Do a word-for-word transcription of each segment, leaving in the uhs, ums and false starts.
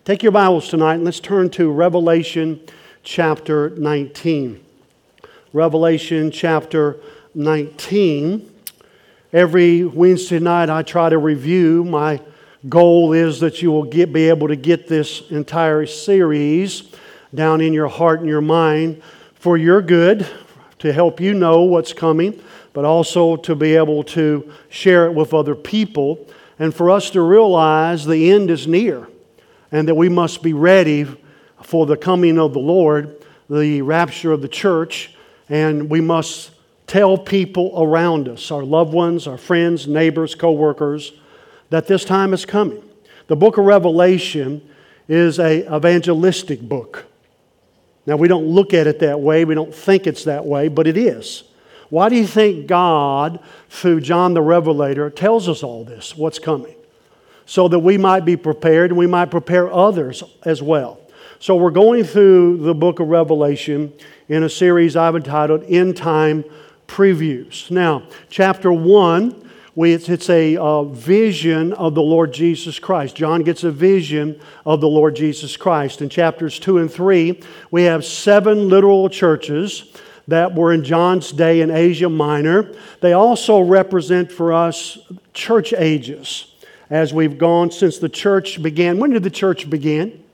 Take your Bibles tonight and let's turn to Revelation chapter nineteen. Revelation chapter nineteen. Every Wednesday night I try to review. My goal is that you will get, be able to get this entire series down in your heart and your mind for your good, to help you know what's coming, but also to be able to share it with other people, and for us to realize the end is near and that we must be ready for the coming of the Lord, the rapture of the church, and we must tell people around us, our loved ones, our friends, neighbors, co-workers, that this time is coming. The book of Revelation is an evangelistic book. Now, we don't look at it that way, we don't think it's that way, but it is. Why do you think God, through John the Revelator, tells us all this, what's coming? So that we might be prepared and we might prepare others as well. So we're going through the book of Revelation in a series I've entitled End Time Previews. Now, chapter one, we, it's, it's a uh, vision of the Lord Jesus Christ. John gets a vision of the Lord Jesus Christ. In chapters two and three, we have seven literal churches that were in John's day in Asia Minor. They also represent for us church ages as we've gone since the church began. When did the church begin?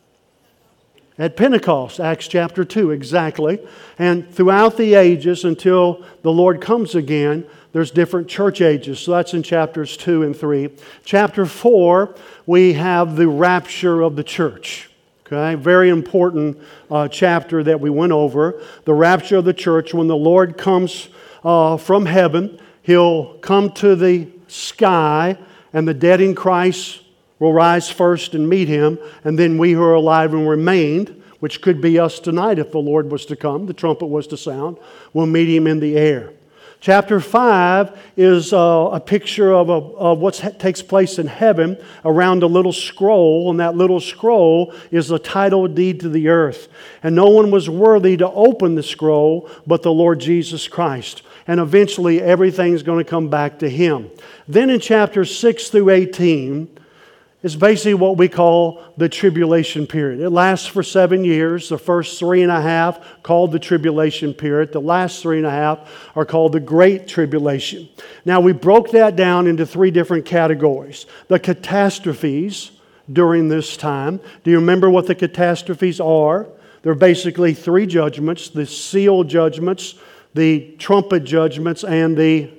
At Pentecost, Acts chapter two, exactly. And throughout the ages until the Lord comes again, there's different church ages. So that's in chapters two and three. Chapter four, we have the rapture of the church. Okay, very important uh, chapter that we went over. The rapture of the church, when the Lord comes uh, from heaven, He'll come to the sky, and the dead in Christ will rise first and meet Him, and then we who are alive and remained, which could be us tonight if the Lord was to come, the trumpet was to sound, will meet Him in the air. Chapter five is uh, a picture of, a, of what takes place in heaven around a little scroll, and that little scroll is the title deed to the earth. And no one was worthy to open the scroll but the Lord Jesus Christ. And eventually everything's going to come back to Him. Then in chapters six through eighteen is basically what we call the tribulation period. It lasts for seven years. The first three and a half called the tribulation period. The last three and a half are called the Great Tribulation. Now we broke that down into three different categories. The catastrophes during this time. Do you remember what the catastrophes are? They're basically three judgments: the seal judgments, the trumpet judgments, and the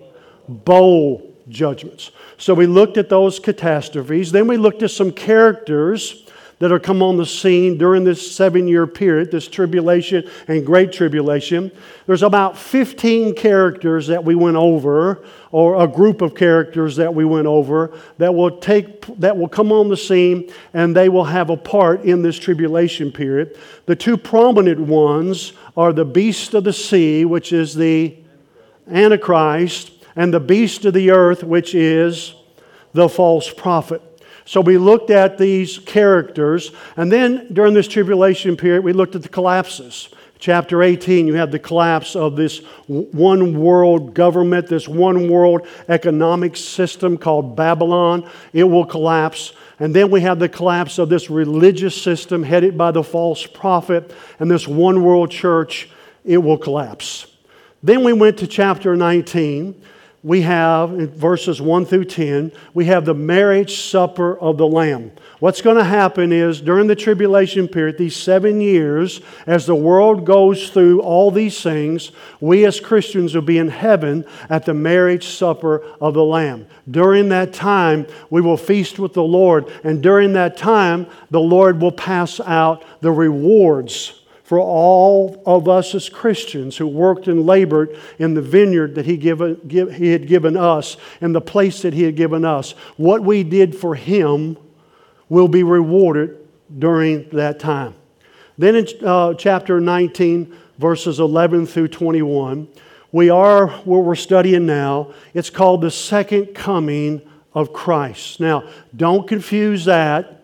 bowl judgments. So we looked at those catastrophes. Then we looked at some characters that are come on the scene during this seven-year period, this tribulation and great tribulation. There's about fifteen characters that we went over, or a group of characters that we went over, that will take that will come on the scene, and they will have a part in this tribulation period. The two prominent ones are the beast of the sea, which is the Antichrist, and the beast of the earth, which is the false prophet. So we looked at these characters, and then during this tribulation period, we looked at the collapses. Chapter eighteen, you have the collapse of this one world government, this one world economic system called Babylon. It will collapse. And then we have the collapse of this religious system headed by the false prophet, and this one world church, it will collapse. Then we went to chapter nineteen. We have, in verses one through ten, we have the marriage supper of the Lamb. What's going to happen is, during the tribulation period, these seven years, as the world goes through all these things, we as Christians will be in heaven at the marriage supper of the Lamb. During that time, we will feast with the Lord, and during that time, the Lord will pass out the rewards for all of us as Christians who worked and labored in the vineyard that he, given, give, he had given us, and the place that He had given us. What we did for Him will be rewarded during that time. Then in uh, chapter nineteen, verses eleven through twenty-one, we are where we're studying now. It's called the second coming of Christ. Now, don't confuse that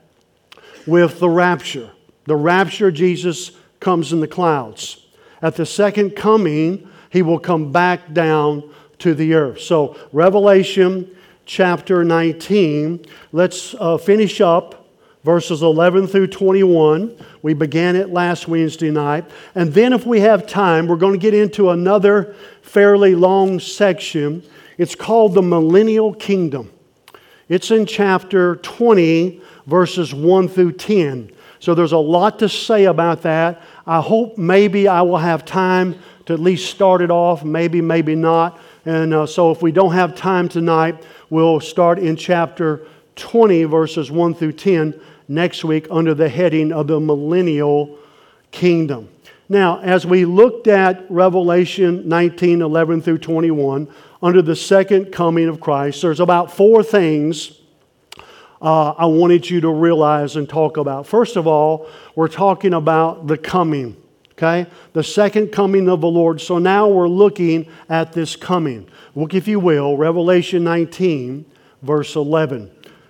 with the rapture. The rapture, Jesus comes in the clouds. At the second coming, He will come back down to the earth. So, Revelation chapter nineteen, let's uh, finish up verses eleven through twenty-one. We began it last Wednesday night. And then if we have time, we're going to get into another fairly long section. It's called the Millennial Kingdom. It's in chapter twenty, verses one through ten. So there's a lot to say about that. I hope maybe I will have time to at least start it off, maybe, maybe not. And uh, so if we don't have time tonight, we'll start in chapter twenty, verses one through ten next week under the heading of the Millennial Kingdom. Now, as we looked at Revelation nineteen, eleven through twenty-one, under the second coming of Christ, there's about four things uh, I wanted you to realize and talk about. First of all, we're talking about the coming, okay? The second coming of the Lord. So now we're looking at this coming. Look, if you will, Revelation nineteen, verse eleven.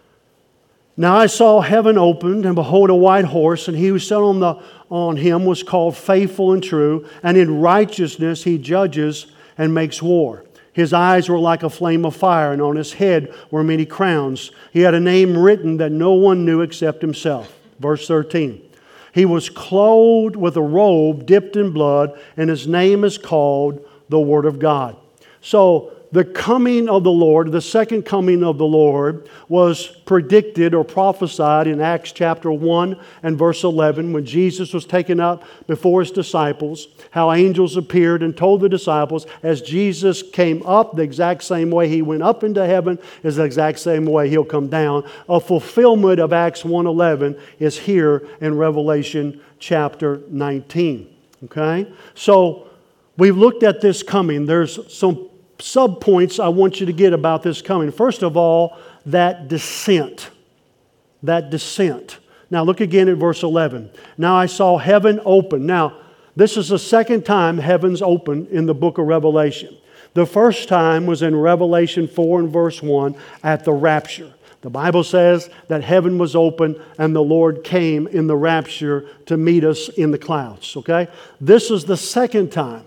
Now I saw heaven opened, and behold, a white horse, and he who sat on, the, on him was called Faithful and True, and in righteousness he judges and makes war. His eyes were like a flame of fire, and on his head were many crowns. He had a name written that no one knew except himself. Verse thirteen. He was clothed with a robe dipped in blood, and his name is called the Word of God. So, the coming of the Lord, the second coming of the Lord, was predicted or prophesied in Acts chapter one and verse eleven when Jesus was taken up before His disciples, how angels appeared and told the disciples as Jesus came up the exact same way He went up into heaven is the exact same way He'll come down. A fulfillment of Acts one eleven is here in Revelation chapter nineteen. Okay? So, we've looked at this coming. There's some sub-points I want you to get about this coming. First of all, that descent. That descent. Now look again at verse eleven. Now I saw heaven open. Now, this is the second time heaven's opened in the book of Revelation. The first time was in Revelation four and verse one at the rapture. The Bible says that heaven was open and the Lord came in the rapture to meet us in the clouds. Okay? This is the second time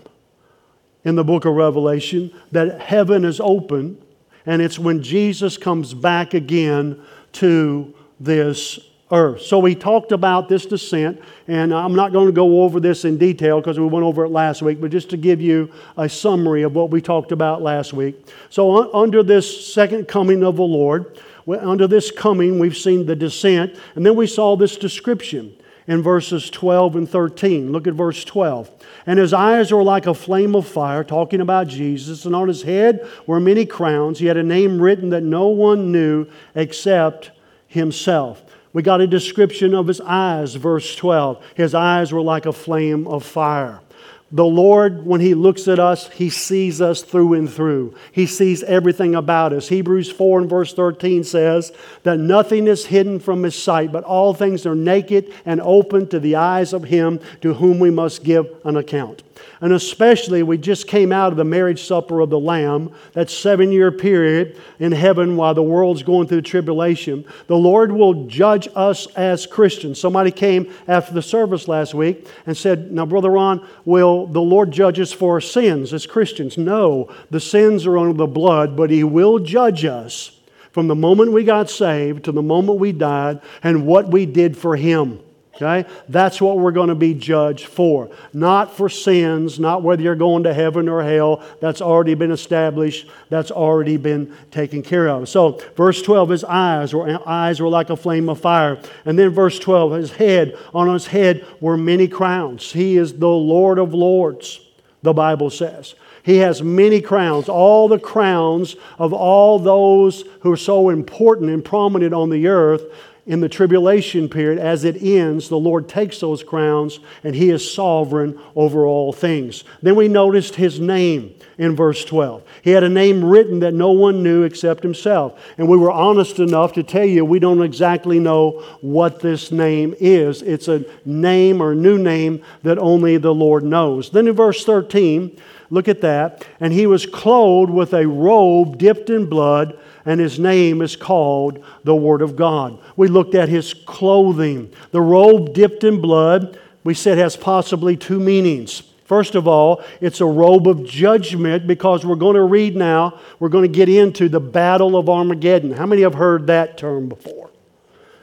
in the book of Revelation that heaven is open, and it's when Jesus comes back again to this earth. So we talked about this descent, and I'm not going to go over this in detail because we went over it last week, but just to give you a summary of what we talked about last week. So un- under this second coming of the Lord, under this coming we've seen the descent, and then we saw this description in verses twelve and thirteen. Look at verse twelve. And his eyes were like a flame of fire, talking about Jesus, and on his head were many crowns. He had a name written that no one knew except himself. We got a description of his eyes, verse twelve. His eyes were like a flame of fire. The Lord, when He looks at us, He sees us through and through. He sees everything about us. Hebrews four and verse thirteen says that nothing is hidden from His sight, but all things are naked and open to the eyes of Him to whom we must give an account. And especially, we just came out of the marriage supper of the Lamb, that seven-year period in heaven while the world's going through tribulation. The Lord will judge us as Christians. Somebody came after the service last week and said, now, Brother Ron, will the Lord judge us for our sins as Christians? No, the sins are under the blood, but He will judge us from the moment we got saved to the moment we died and what we did for Him. Okay? That's what we're going to be judged for. Not for sins, not whether you're going to heaven or hell. That's already been established. That's already been taken care of. So, verse twelve, his eyes were, eyes were like a flame of fire. And then verse twelve, his head, on his head were many crowns. He is the Lord of Lords, the Bible says. He has many crowns, all the crowns of all those who are so important and prominent on the earth. In the tribulation period, as it ends, the Lord takes those crowns and He is sovereign over all things. Then we noticed His name in verse twelve. He had a name written that no one knew except Himself. And we were honest enough to tell you we don't exactly know what this name is. It's a name or new name that only the Lord knows. Then in verse thirteen, look at that. And He was clothed with a robe dipped in blood, and His name is called the Word of God. We looked at His clothing. The robe dipped in blood, we said, has possibly two meanings. First of all, it's a robe of judgment because we're going to read now, we're going to get into the Battle of Armageddon. How many have heard that term before?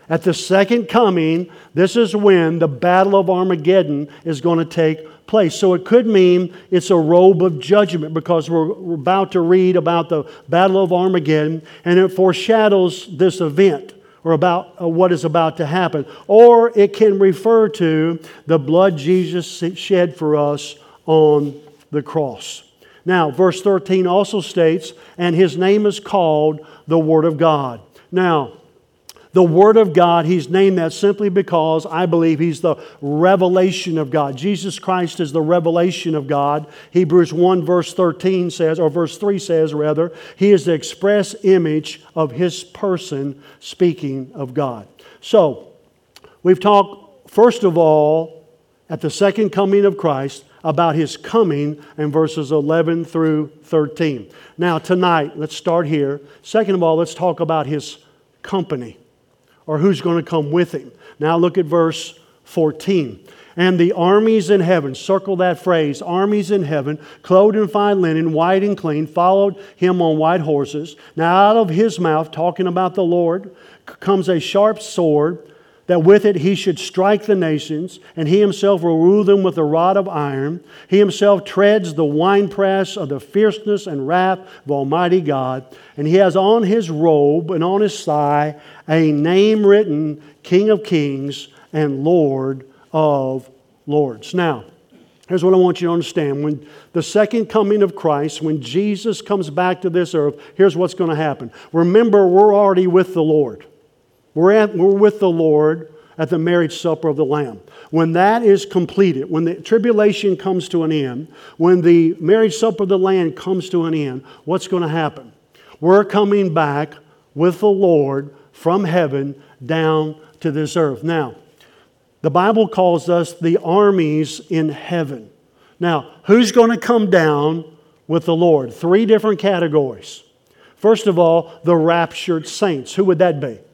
At the second coming, this is when the battle of Armageddon is going to take place. So it could mean it's a robe of judgment, because we're, we're about to read about the battle of Armageddon, and it foreshadows this event, or about uh, what is about to happen. Or it can refer to the blood Jesus shed for us on the cross. Now, verse thirteen also states, and His name is called the Word of God. Now, the Word of God, He's named that simply because I believe He's the revelation of God. Jesus Christ is the revelation of God. Hebrews one verse thirteen says, or verse three says rather, He is the express image of His person, speaking of God. So, we've talked first of all at the second coming of Christ about His coming in verses eleven through thirteen. Now tonight, let's start here. Second of all, let's talk about His company, or who's going to come with Him. Now look at verse fourteen. And the armies in heaven, circle that phrase, armies in heaven, clothed in fine linen, white and clean, followed Him on white horses. Now out of His mouth, talking about the Lord, comes a sharp sword, that with it He should strike the nations, and He Himself will rule them with a rod of iron. He Himself treads the winepress of the fierceness and wrath of Almighty God. And He has on His robe and on His thigh a name written, King of Kings and Lord of Lords. Now, here's what I want you to understand. When the second coming of Christ, when Jesus comes back to this earth, here's what's going to happen. Remember, we're already with the Lord. We're, at, we're with the Lord at the marriage supper of the Lamb. When that is completed, when the tribulation comes to an end, when the marriage supper of the Lamb comes to an end, what's going to happen? We're coming back with the Lord from heaven down to this earth. Now, the Bible calls us the armies in heaven. Now, who's going to come down with the Lord? Three different categories. First of all, the raptured saints. Who would that be?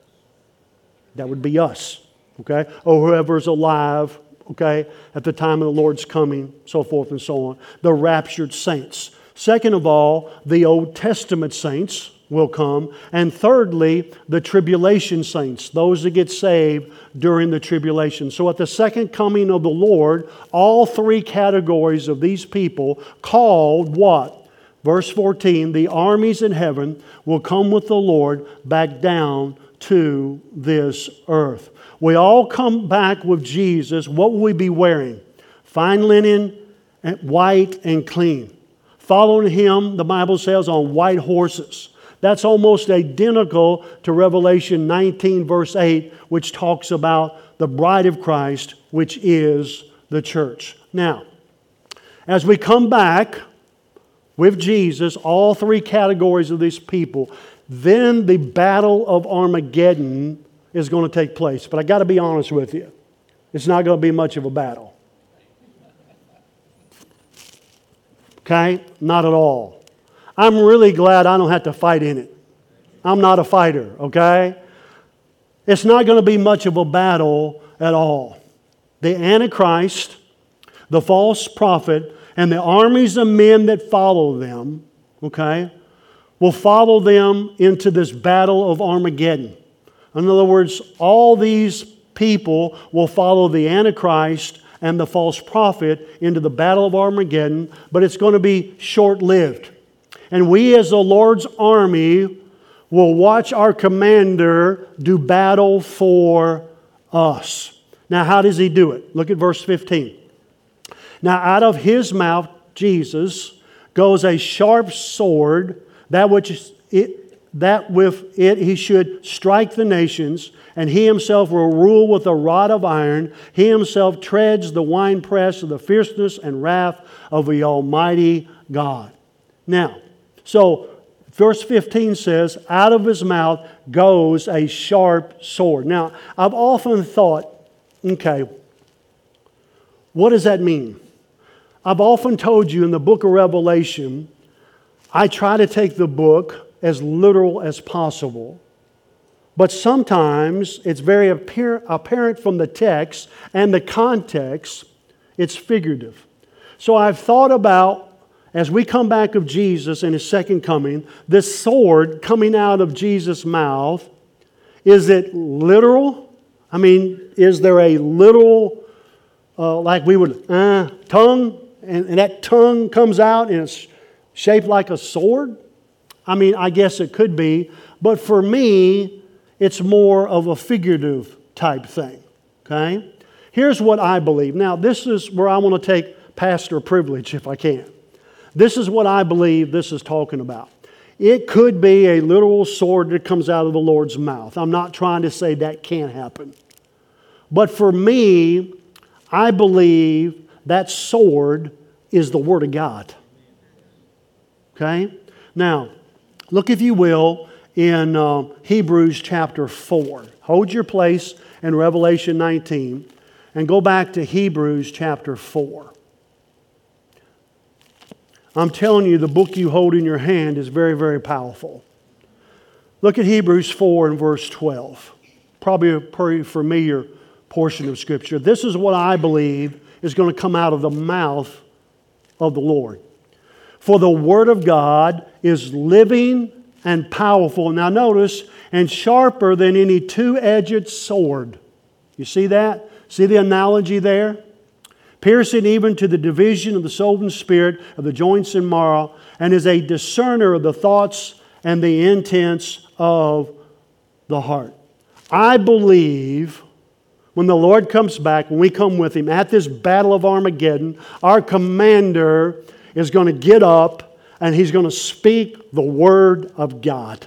That would be us, okay? Or whoever's alive, okay, at the time of the Lord's coming, so forth and so on. The raptured saints. Second of all, the Old Testament saints will come. And thirdly, the tribulation saints, those that get saved during the tribulation. So at the second coming of the Lord, all three categories of these people called what? Verse fourteen, the armies in heaven will come with the Lord back down to this earth. We all come back with Jesus. What will we be wearing? Fine linen, and white and clean. Following Him, the Bible says, on white horses. That's almost identical to Revelation nineteen verse eight, which talks about the bride of Christ, which is the church. Now, as we come back with Jesus, all three categories of these people, then the battle of Armageddon is going to take place. But I got to be honest with you. It's not going to be much of a battle. Okay? Not at all. I'm really glad I don't have to fight in it. I'm not a fighter, okay? It's not going to be much of a battle at all. The Antichrist, the false prophet, and the armies of men that follow them, okay, will follow them into this battle of Armageddon. In other words, all these people will follow the Antichrist and the false prophet into the battle of Armageddon, but it's going to be short-lived. And we as the Lord's army will watch our commander do battle for us. Now, how does He do it? Look at verse fifteen. Now, out of His mouth, Jesus, goes a sharp sword, that which it, that with it He should strike the nations, and He Himself will rule with a rod of iron. He Himself treads the winepress of the fierceness and wrath of the Almighty God. Now, so verse fifteen says, out of His mouth goes a sharp sword. Now, I've often thought, okay, what does that mean? I've often told you in the book of Revelation, I try to take the book as literal as possible. But sometimes it's very apparent from the text and the context, it's figurative. So I've thought about, as we come back of Jesus in His second coming, this sword coming out of Jesus' mouth Is it literal? I mean, is there a literal, uh, like we would, uh, tongue, and, and that tongue comes out and it's shaped like a sword? I mean, I guess it could be. But for me, it's more of a figurative type thing. Okay? Here's what I believe. Now, this is where I want to take pastor privilege if I can. This is what I believe this is talking about. It could be a literal sword that comes out of the Lord's mouth. I'm not trying to say that can't happen. But for me, I believe that sword is the Word of God. Okay? Now, look if you will in uh, Hebrews chapter four. Hold your place in Revelation nineteen and go back to Hebrews chapter four. I'm telling you, the book you hold in your hand is very, very powerful. Look at Hebrews four and verse twelve. Probably a pretty familiar portion of Scripture. This is what I believe is going to come out of the mouth of the Lord. For the Word of God is living and powerful. Now notice, and sharper than any two-edged sword. You see that? See the analogy there? Piercing even to the division of the soul and spirit, of the joints and marrow, and is a discerner of the thoughts and the intents of the heart. I believe when the Lord comes back, when we come with Him at this battle of Armageddon, our commander is going to get up and he's going to speak the Word of God.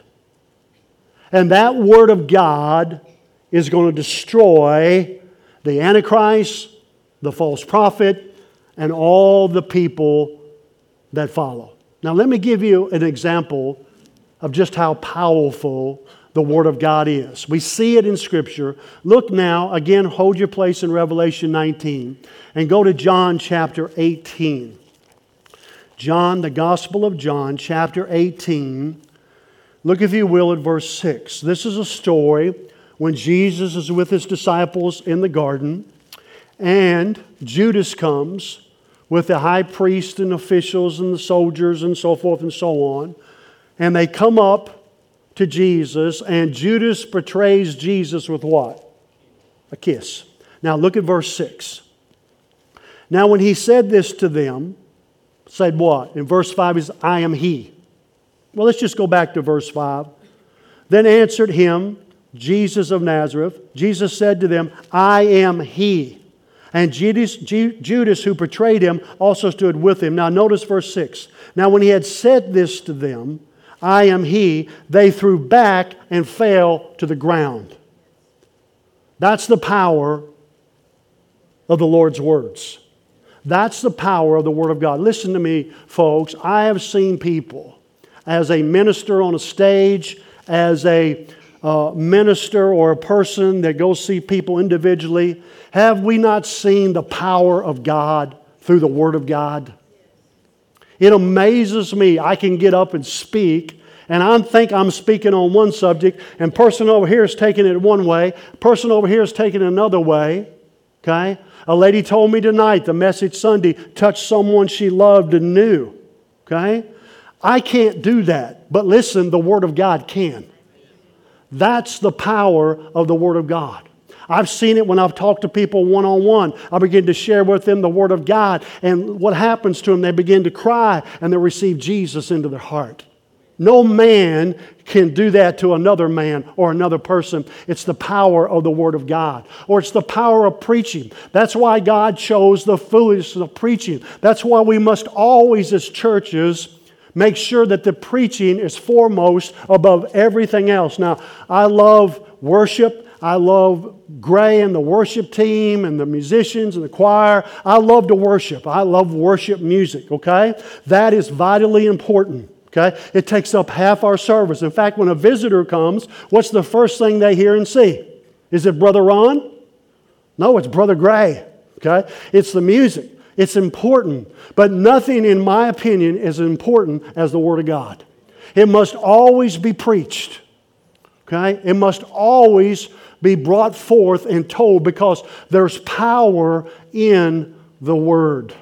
And that Word of God is going to destroy the Antichrist, the false prophet, and all the people that follow. Now let me give you an example of just how powerful the Word of God is. We see it in Scripture. Look now, again, hold your place in Revelation nineteen and go to John chapter eighteen. John, the Gospel of John, chapter eighteen. Look, if you will, at verse six. This is a story when Jesus is with His disciples in the garden, and Judas comes with the high priest and officials and the soldiers and so forth and so on. And they come up to Jesus, and Judas betrays Jesus with what? A kiss. Now look at verse six. Now when He said this to them, said what? In verse five is, I am He. Well, let's just go back to verse five. Then answered Him, Jesus of Nazareth. Jesus said to them, I am He. And Judas, Judas, who betrayed Him, also stood with Him. Now notice verse six. Now when He had said this to them, I am He, they threw back and fell to the ground. That's the power of the Lord's words. That's the power of the Word of God. Listen to me, folks. I have seen people, as a minister on a stage, as a uh, minister or a person that goes see people individually, have we not seen the power of God through the Word of God? It amazes me. I can get up and speak, and I think I'm speaking on one subject, and person over here is taking it one way, person over here is taking it another way. Okay? A lady told me tonight the message Sunday touched someone she loved and knew. Okay? I can't do that. But listen, the Word of God can. That's the power of the Word of God. I've seen it when I've talked to people one-on-one. I begin to share with them the Word of God. And what happens to them? They begin to cry and they receive Jesus into their heart. No man can do that to another man or another person. It's the power of the Word of God. Or it's the power of preaching. That's why God chose the foolishness of preaching. That's why we must always, as churches, make sure that the preaching is foremost above everything else. Now, I love worship. I love Gray and the worship team and the musicians and the choir. I love to worship. I love worship music, okay? That is vitally important. Okay? It takes up half our service. In fact, when a visitor comes, what's the first thing they hear and see? Is it Brother Ron? No, it's Brother Gray. Okay? It's the music. It's important. But nothing, in my opinion, is as important as the Word of God. It must always be preached. Okay? It must always be brought forth and told because there's power in the Word.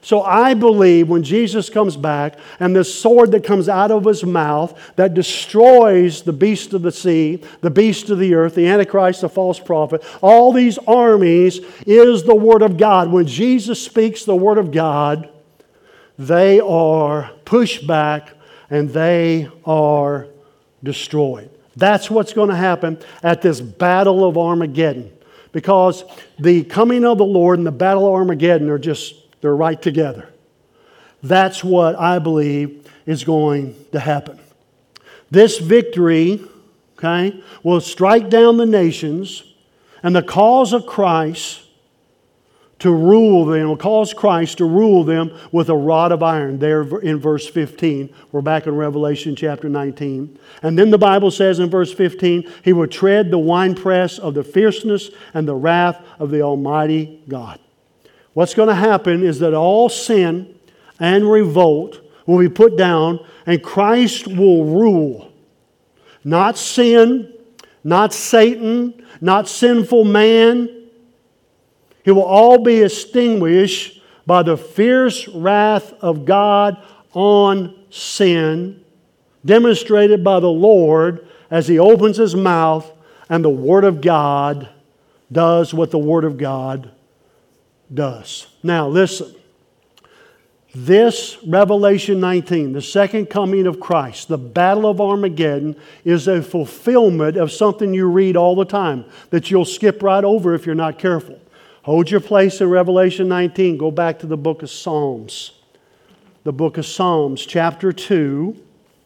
So I believe when Jesus comes back and the sword that comes out of His mouth that destroys the beast of the sea, the beast of the earth, the Antichrist, the false prophet, all these armies is the Word of God. When Jesus speaks the Word of God, they are pushed back and they are destroyed. That's what's going to happen at this battle of Armageddon. Because the coming of the Lord and the battle of Armageddon are just, they're right together. That's what I believe is going to happen. This victory, okay, will strike down the nations, and the cause of Christ to rule them, will cause Christ to rule them with a rod of iron. There in verse fifteen. We're back in Revelation chapter nineteen. And then the Bible says in verse fifteen, He will tread the winepress of the fierceness and the wrath of the Almighty God. What's going to happen is that all sin and revolt will be put down and Christ will rule. Not sin, not Satan, not sinful man. It will all be extinguished by the fierce wrath of God on sin, demonstrated by the Lord as He opens His mouth and the Word of God does what the Word of God does. Now listen, this Revelation nineteen, the second coming of Christ, the battle of Armageddon, is a fulfillment of something you read all the time that you'll skip right over if you're not careful. Hold your place in Revelation nineteen. Go back to the book of Psalms. The book of Psalms, chapter two.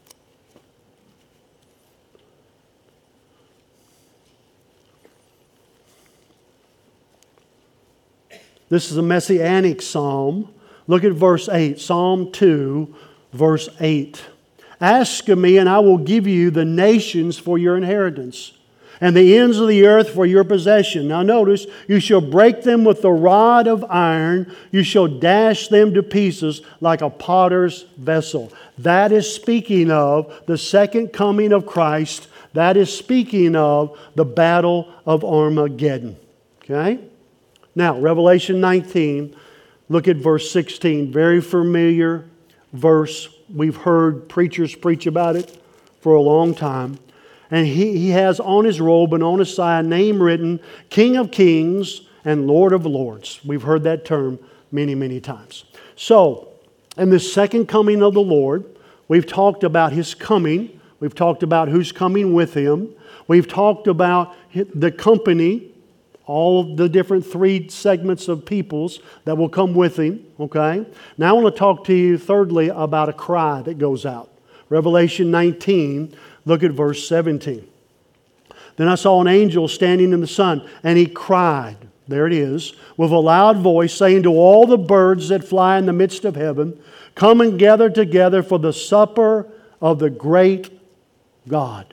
This is a messianic psalm. Look at verse eight. Psalm two, verse eight. Ask of me, and I will give you the nations for your inheritance, and the ends of the earth for your possession. Now notice, you shall break them with the rod of iron. You shall dash them to pieces like a potter's vessel. That is speaking of the second coming of Christ. That is speaking of the battle of Armageddon. Okay? Now, Revelation nineteen, look at verse sixteen. Very familiar verse. We've heard preachers preach about it for a long time. And he, he has on his robe and on his side a name written, King of Kings and Lord of Lords. We've heard that term many, many times. So, in the second coming of the Lord, we've talked about His coming. We've talked about who's coming with Him. We've talked about the company, all of the different three segments of peoples that will come with Him. Okay? Now I want to talk to you thirdly about a cry that goes out. Revelation nineteen, look at verse seventeen. Then I saw an angel standing in the sun, and he cried, there it is, with a loud voice, saying to all the birds that fly in the midst of heaven, come and gather together for the supper of the great God,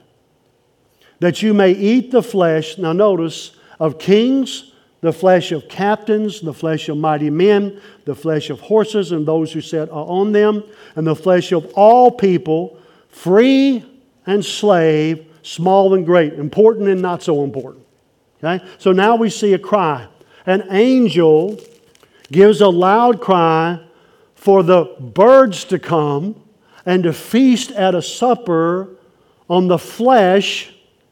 that you may eat the flesh, now notice, of kings, the flesh of captains, the flesh of mighty men, the flesh of horses and those who sit on them, and the flesh of all people, free and slave, small and great, important and not so important. Okay? So now we see a cry. An angel gives a loud cry for the birds to come and to feast at a supper on the flesh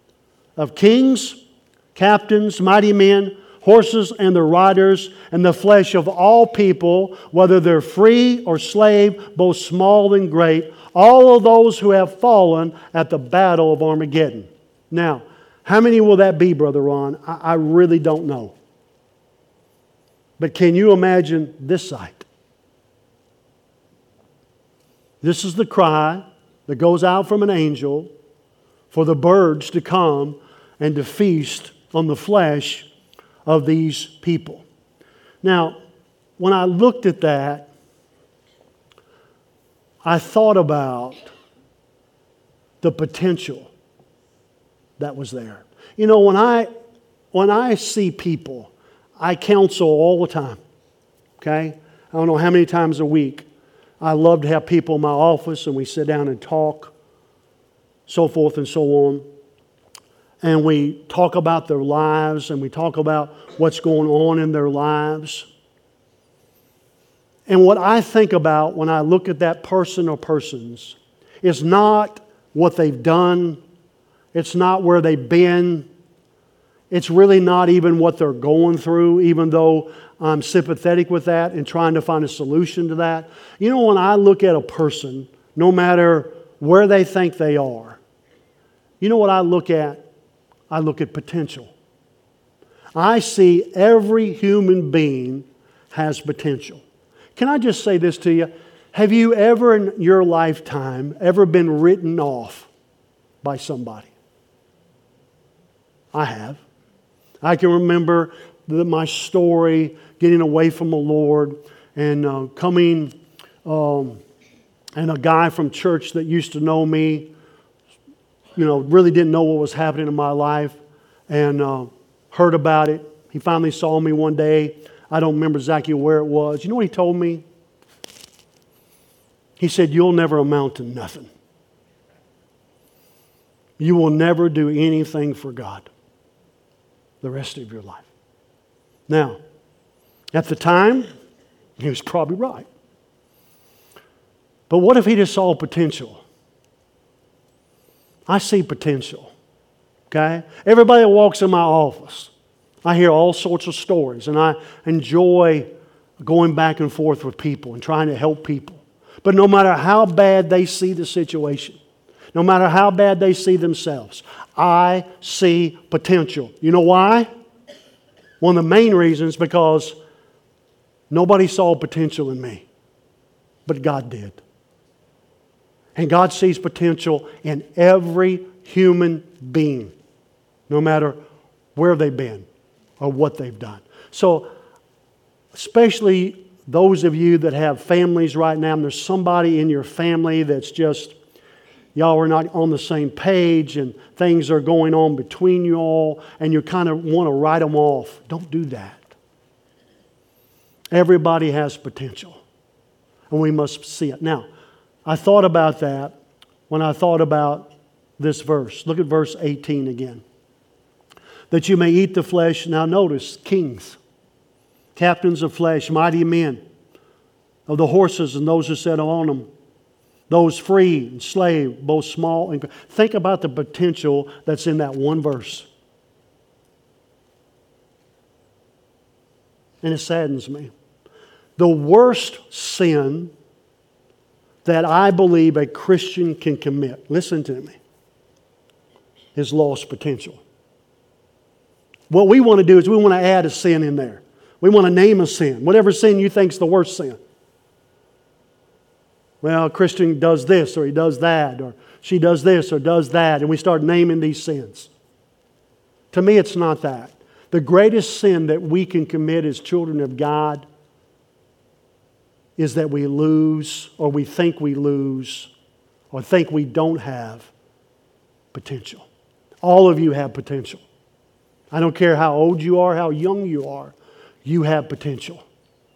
of kings, captains, mighty men, horses and the riders, and the flesh of all people, whether they're free or slave, both small and great, all of those who have fallen at the battle of Armageddon. Now, how many will that be, Brother Ron? I, I really don't know. But can you imagine this sight? This is the cry that goes out from an angel for the birds to come and to feast on the flesh of these people. Now, when I looked at that, I thought about the potential that was there. You know, when I when I see people, I counsel all the time. Okay? I don't know how many times a week. I love to have people in my office and we sit down and talk, so forth and so on. And we talk about their lives and we talk about what's going on in their lives. And what I think about when I look at that person or persons is not what they've done. It's not where they've been. It's really not even what they're going through, even though I'm sympathetic with that and trying to find a solution to that. You know, when I look at a person, no matter where they think they are, you know what I look at? I look at potential. I see every human being has potential. Can I just say this to you? Have you ever in your lifetime ever been written off by somebody? I have. I can remember the, my story, getting away from the Lord and uh, coming, um, and a guy from church that used to know me, you know, really didn't know what was happening in my life and uh, heard about it. He finally saw me one day. I don't remember exactly where it was. You know what he told me? He said, "You'll never amount to nothing. You will never do anything for God the rest of your life." Now, at the time, he was probably right. But what if he just saw potential? I see potential. Okay? Everybody that walks in my office, I hear all sorts of stories, and I enjoy going back and forth with people and trying to help people. But no matter how bad they see the situation, no matter how bad they see themselves, I see potential. You know why? One of the main reasons, because nobody saw potential in me, but God did. And God sees potential in every human being, no matter where they've been or what they've done. So, especially those of you that have families right now, and there's somebody in your family that's just, y'all are not on the same page and things are going on between you all and you kind of want to write them off. Don't do that. Everybody has potential and we must see it. Now, I thought about that when I thought about this verse. Look at verse eighteen again. That you may eat the flesh. Now notice, kings, captains of flesh, mighty men, of the horses and those who sat on them, those free and slave, both small and great. Think about the potential that's in that one verse. And it saddens me. The worst sin that I believe a Christian can commit, listen to me, is lost potential. What we want to do is we want to add a sin in there. We want to name a sin, whatever sin you think is the worst sin. Well, a Christian does this or he does that or she does this or does that, and we start naming these sins. To me, it's not that. The greatest sin that we can commit as children of God is that we lose or we think we lose or think we don't have potential. All of you have potential. I don't care how old you are, how young you are, you have potential.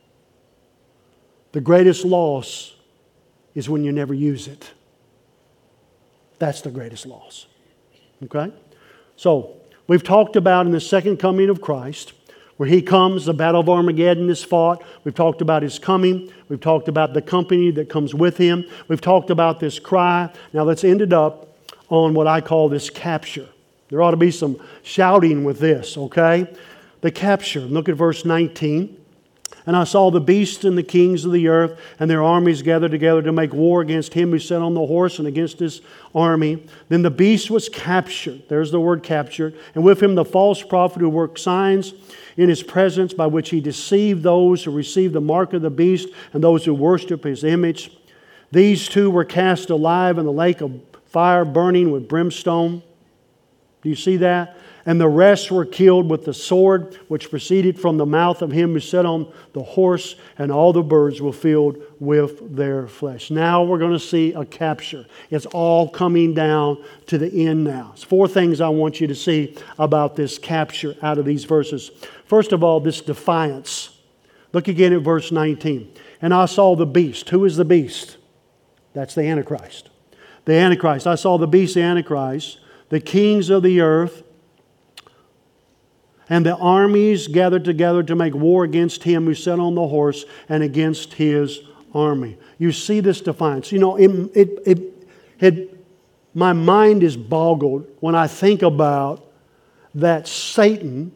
The greatest loss is when you never use it. That's the greatest loss. Okay? So, we've talked about in the second coming of Christ, where He comes, the battle of Armageddon is fought. We've talked about His coming. We've talked about the company that comes with Him. We've talked about this cry. Now let's end it up on what I call this capture. There ought to be some shouting with this, okay? The capture. Look at verse nineteen. "And I saw the beasts and the kings of the earth and their armies gathered together to make war against him who sat on the horse and against his army. Then the beast was captured." There's the word captured. "And with him the false prophet who worked signs in his presence by which he deceived those who received the mark of the beast and those who worship his image. These two were cast alive in the lake of fire burning with brimstone." Do you see that? "And the rest were killed with the sword which proceeded from the mouth of him who sat on the horse, and all the birds were filled with their flesh." Now we're going to see a capture. It's all coming down to the end now. It's four things I want you to see about this capture out of these verses. First of all, this defiance. Look again at verse nineteen. "And I saw the beast." Who is the beast? That's the Antichrist. The Antichrist. "I saw the beast, the Antichrist, the kings of the earth, And the armies gathered together to make war against him who sat on the horse and against his army. You see this defiance. You know, it, it, it, it, my mind is boggled when I think about that Satan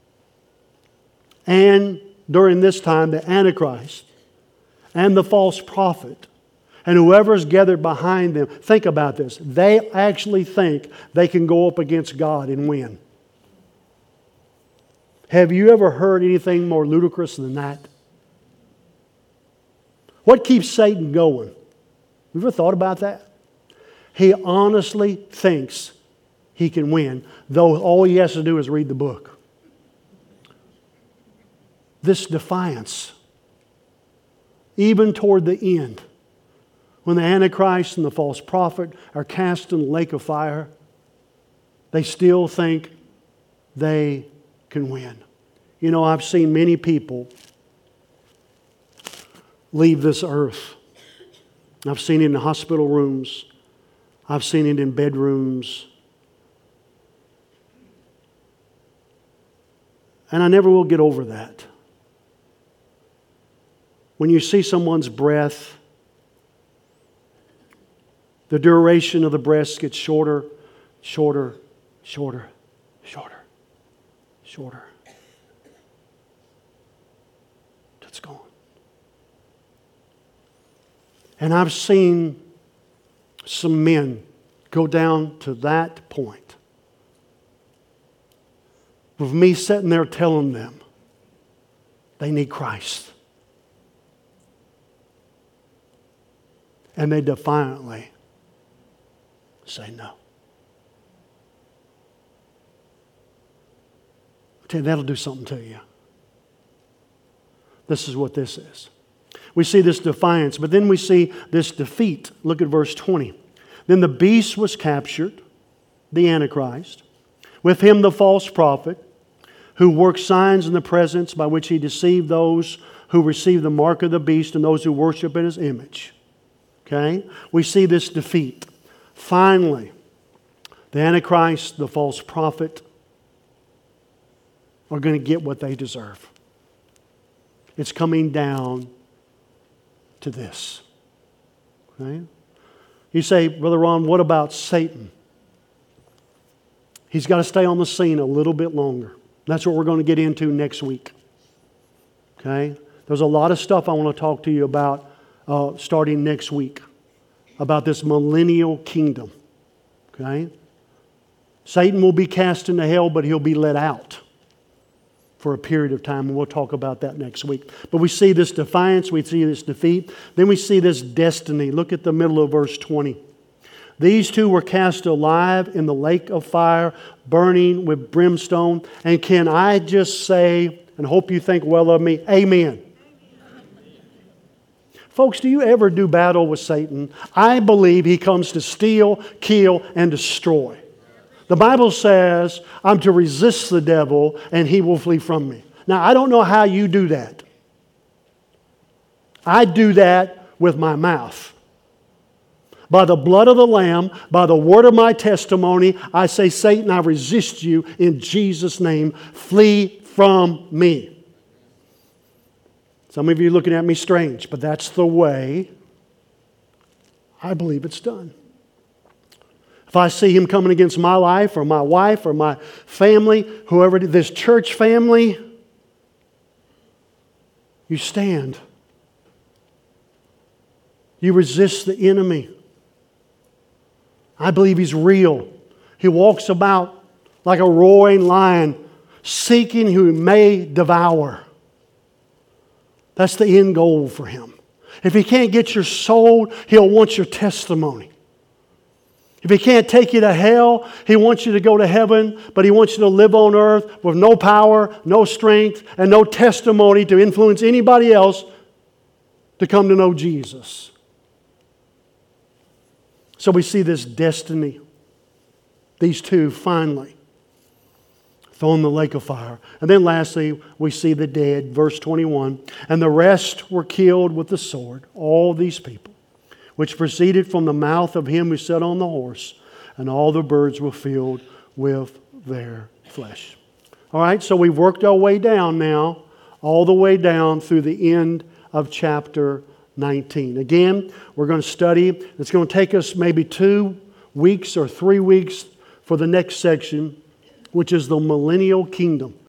and during this time the Antichrist and the false prophet and whoever's gathered behind them. Think about this. They actually think they can go up against God and win. Have you ever heard anything more ludicrous than that? What keeps Satan going? Have you ever thought about that? He honestly thinks he can win, though all he has to do is read the book. This defiance, even toward the end, when the Antichrist and the false prophet are cast in the lake of fire, they still think they can win. You know, I've seen many people leave this earth. I've seen it in hospital rooms. I've seen it in bedrooms. And I never will get over that. When you see someone's breath, the duration of the breath gets shorter, shorter, shorter, shorter, shorter. It's gone. And I've seen some men go down to that point with me sitting there telling them they need Christ. And they defiantly say no. I tell you, that'll do something to you. This is what this is. We see this defiance, but then we see this defeat. Look at verse twenty. Then the beast was captured, the Antichrist, with him the false prophet, who worked signs in the presence by which he deceived those who receive the mark of the beast and those who worship in his image. Okay? We see this defeat. Finally, the Antichrist, the false prophet, are going to get what they deserve. It's coming down to this. Okay? You say, Brother Ron, what about Satan? He's got to stay on the scene a little bit longer. That's what we're going to get into next week. Okay? There's a lot of stuff I want to talk to you about uh, starting next week. About this millennial kingdom. Okay? Satan will be cast into hell, but he'll be let out for a period of time, and we'll talk about that next week. But we see this defiance, we see this defeat, then we see this destiny. Look at the middle of verse twenty. These two were cast alive in the lake of fire, burning with brimstone. And can I just say, and hope you think well of me, amen. Folks, do you ever do battle with Satan? I believe he comes to steal, kill, and destroy. The Bible says, I'm to resist the devil and he will flee from me. Now, I don't know how you do that. I do that with my mouth. By the blood of the Lamb, by the word of my testimony, I say, Satan, I resist you in Jesus' name. Flee from me. Some of you are looking at me strange, but that's the way I believe it's done. If I see him coming against my life or my wife or my family, whoever, this church family, you stand. You resist the enemy. I believe he's real. He walks about like a roaring lion, seeking who he may devour. That's the end goal for him. If he can't get your soul, he'll want your testimony. If he can't take you to hell, he wants you to go to heaven, but he wants you to live on earth with no power, no strength, and no testimony to influence anybody else to come to know Jesus. So we see this destiny. These two finally thrown in the lake of fire. And then lastly, we see the dead, verse twenty-one. And the rest were killed with the sword, all these people, which proceeded from the mouth of him who sat on the horse, and all the birds were filled with their flesh. All right, so we've worked our way down now, all the way down through the end of chapter nineteen. Again, we're going to study. It's going to take us maybe two weeks or three weeks for the next section, which is the millennial kingdom.